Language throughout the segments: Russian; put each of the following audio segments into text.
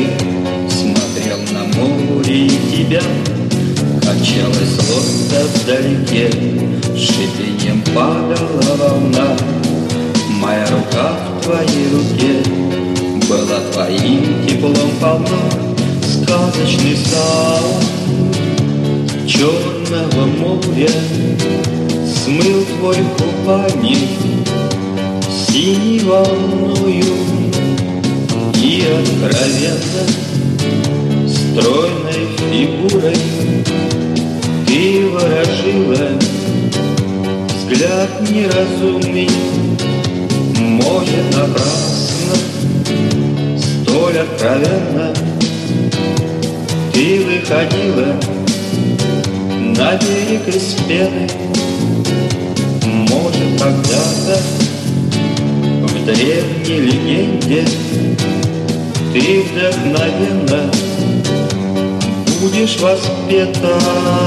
смотрел на море и тебя. Качалась лодка вдалеке, шипением падала волна. Моя рука в твоей руке была твоим теплом полна. Сказочный саунд Черного моря смыл твой купальник синей волною. И откровенно стройной фигурой ты выражила взгляд неразумный. Может, напрасно, столь откровенно ты выходила на берег из пены. Может, когда-то в древней легенде ты вдохновенно будешь воспета.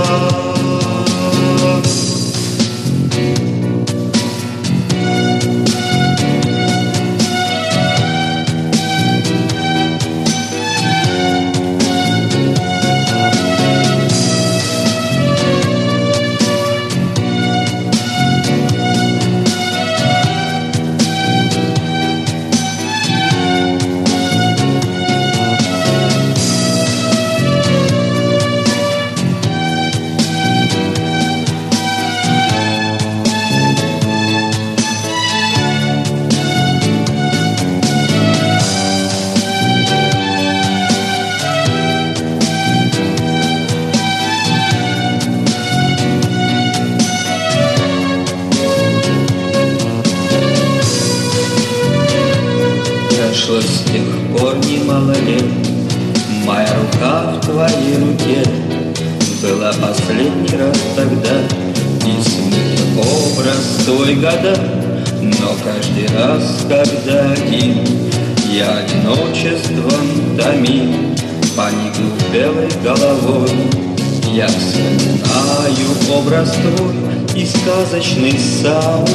Прошло с тех пор немало лет, моя рука в твоей руке была последний раз тогда, и смыл образ твой года. Но каждый раз, когда один я одиночеством томим, поникнув белой головой, я вспоминаю образ твой и сказочный саунд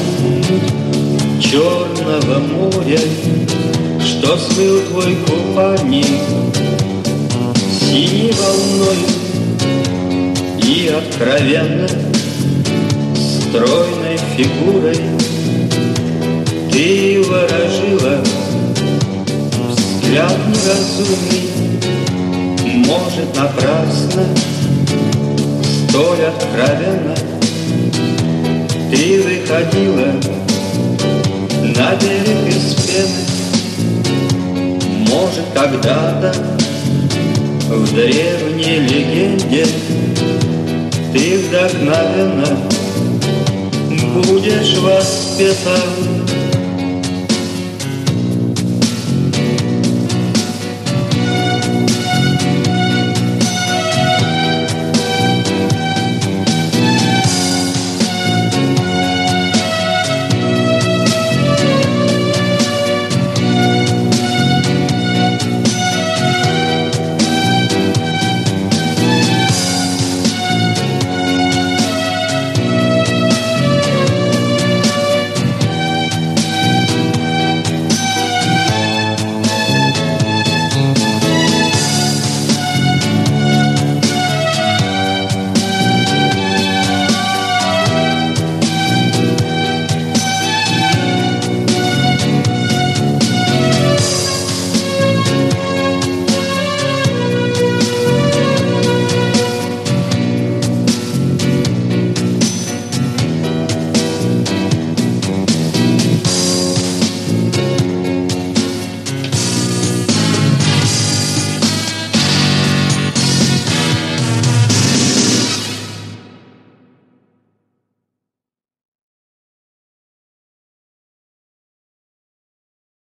Черного моря, что смыл твой купальник синей волной. И откровенно стройной фигурой ты выражила взгляд неразумный. Может, напрасно, столь откровенно ты выходила на берег из пены. Может, когда-то в древней легенде ты вдохновенно будешь воспета.